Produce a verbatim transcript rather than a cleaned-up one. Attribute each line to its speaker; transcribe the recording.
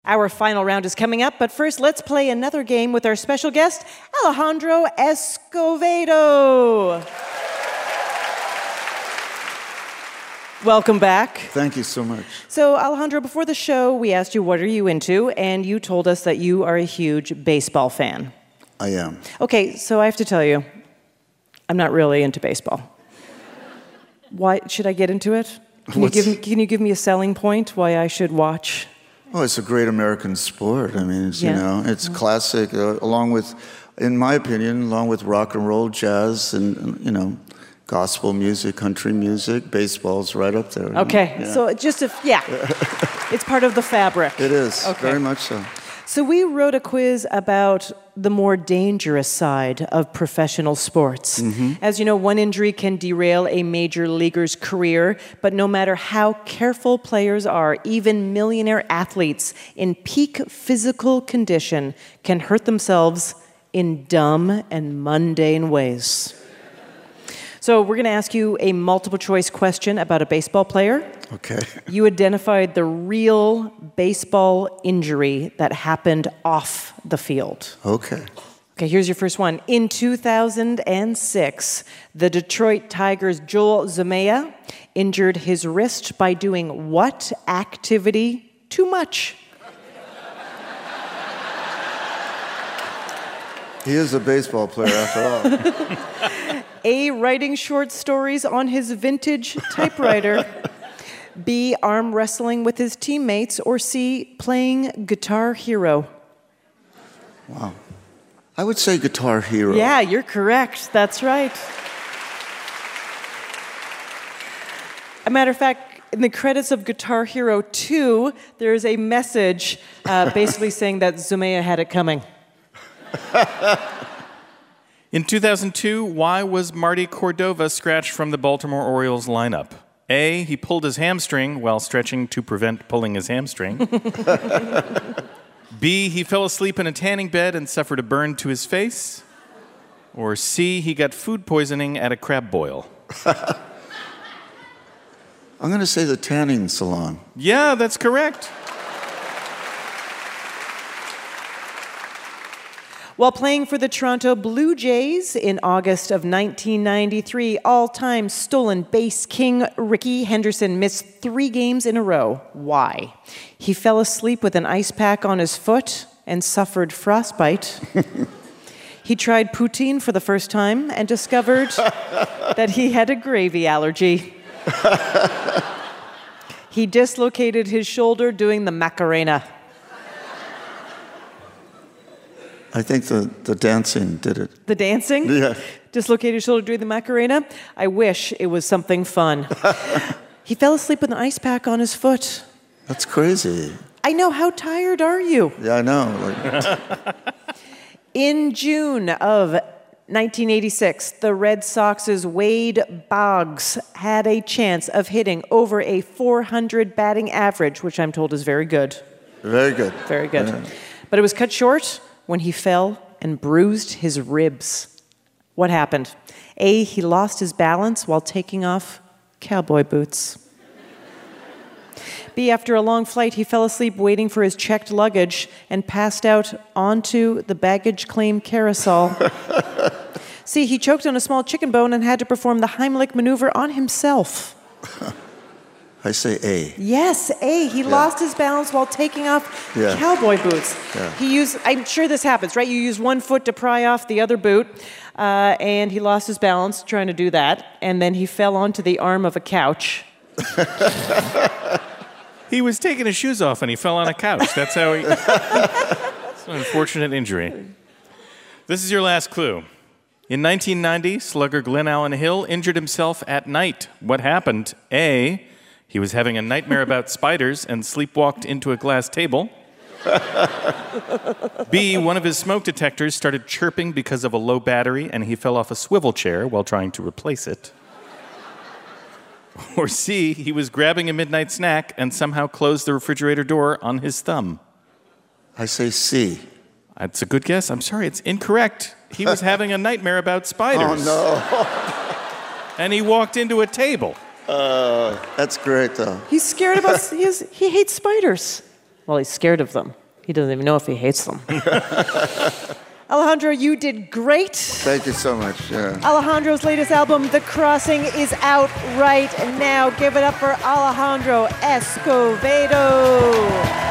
Speaker 1: Our final round is coming up, but first let's play another game with our special guest, Alejandro Escovedo. Welcome back.
Speaker 2: Thank you so much.
Speaker 1: So, Alejandro, before the show, we asked you, what are you into? And you told us that you are a huge baseball fan.
Speaker 2: I am.
Speaker 1: Okay, so I have to tell you, I'm not really into baseball. Why should I get into it? Can you, give me, can you give me a selling point why I should watch?
Speaker 2: Oh, it's a great American sport. I mean, it's,
Speaker 1: Yeah.
Speaker 2: you know, it's
Speaker 1: Yeah.
Speaker 2: classic, uh, along with, in my opinion, along with rock and roll, jazz, and, you know, gospel music, country music, baseball's right up there.
Speaker 1: Okay,
Speaker 2: Yeah.
Speaker 1: so just if, yeah, it's part of the fabric.
Speaker 2: It is,
Speaker 1: Okay.
Speaker 2: very much so.
Speaker 1: So we wrote a quiz about the more dangerous side of professional sports.
Speaker 2: Mm-hmm.
Speaker 1: As you know, one injury can derail a major leaguer's career, but no matter how careful players are, even millionaire athletes in peak physical condition can hurt themselves in dumb and mundane ways. So we're going to ask you a multiple choice question about a baseball player.
Speaker 2: Okay.
Speaker 1: You identified the real baseball injury that happened off the field.
Speaker 2: Okay.
Speaker 1: Okay, here's your first one. In two thousand six, the Detroit Tigers' Joel Zumaya injured his wrist by doing what activity too much?
Speaker 2: He is a baseball player after all.
Speaker 1: A, writing short stories on his vintage typewriter. B, arm wrestling with his teammates. Or C, playing Guitar Hero.
Speaker 2: Wow. I would say Guitar Hero.
Speaker 1: Yeah, you're correct. That's right. A matter of fact, in the credits of Guitar Hero two, there's a message uh, basically saying that Zumaya had it coming.
Speaker 3: In two thousand two, why was Marty Cordova scratched from the Baltimore Orioles lineup? A, he pulled his hamstring while stretching to prevent pulling his hamstring. B, he fell asleep in a tanning bed and suffered a burn to his face. Or C, he got food poisoning at a crab boil.
Speaker 2: I'm going to say the tanning salon.
Speaker 3: Yeah, that's correct.
Speaker 1: While playing for the Toronto Blue Jays in August of nineteen ninety-three, all-time stolen base king Rickey Henderson missed three games in a row. Why? He fell asleep with an ice pack on his foot and suffered frostbite. He tried poutine for the first time and discovered that he had a gravy allergy. He dislocated his shoulder doing the Macarena.
Speaker 2: I think the, the dancing did it.
Speaker 1: The dancing?
Speaker 2: Yeah.
Speaker 1: Dislocated his shoulder doing the Macarena? I wish it was something fun. He fell asleep with an ice pack on his foot.
Speaker 2: That's crazy.
Speaker 1: I know. How tired are you?
Speaker 2: Yeah, I know. Like,
Speaker 1: In June of nineteen eighty-six, the Red Sox's Wade Boggs had a chance of hitting over a four hundred batting average, which I'm told is very good.
Speaker 2: very good.
Speaker 1: Very good.
Speaker 2: Yeah.
Speaker 1: But it was cut short when he fell and bruised his ribs. What happened? A, he lost his balance while taking off cowboy boots. B, after a long flight, he fell asleep waiting for his checked luggage and passed out onto the baggage claim carousel. C, he choked on a small chicken bone and had to perform the Heimlich maneuver on himself.
Speaker 2: I say A.
Speaker 1: Yes, A. He lost his balance while taking off
Speaker 2: Yeah.
Speaker 1: cowboy boots.
Speaker 2: Yeah.
Speaker 1: He used, I'm sure this happens, right? You use one foot to pry off the other boot, uh, and he lost his balance trying to do that, and then he fell onto the arm of a couch.
Speaker 3: He was taking his shoes off and he fell on a couch. That's how he... It's an unfortunate injury. This is your last clue. In nineteen ninety, slugger Glenn Allen Hill injured himself at night. What happened? A, he was having a nightmare about spiders and sleepwalked into a glass table. B, one of his smoke detectors started chirping because of a low battery and he fell off a swivel chair while trying to replace it. Or C, he was grabbing a midnight snack and somehow closed the refrigerator door on his thumb.
Speaker 2: I say C.
Speaker 3: That's a good guess. I'm sorry, it's incorrect. He was having a nightmare about spiders.
Speaker 2: Oh,
Speaker 3: And he walked into a table.
Speaker 2: no. Uh, that's great, though.
Speaker 1: He's scared about, he, has, he hates spiders. Well, he's scared of them. He doesn't even know if he hates them. Alejandro, you did great.
Speaker 2: Thank you so much. Yeah.
Speaker 1: Alejandro's latest album, The Crossing, is out right now. Give it up for Alejandro Escovedo.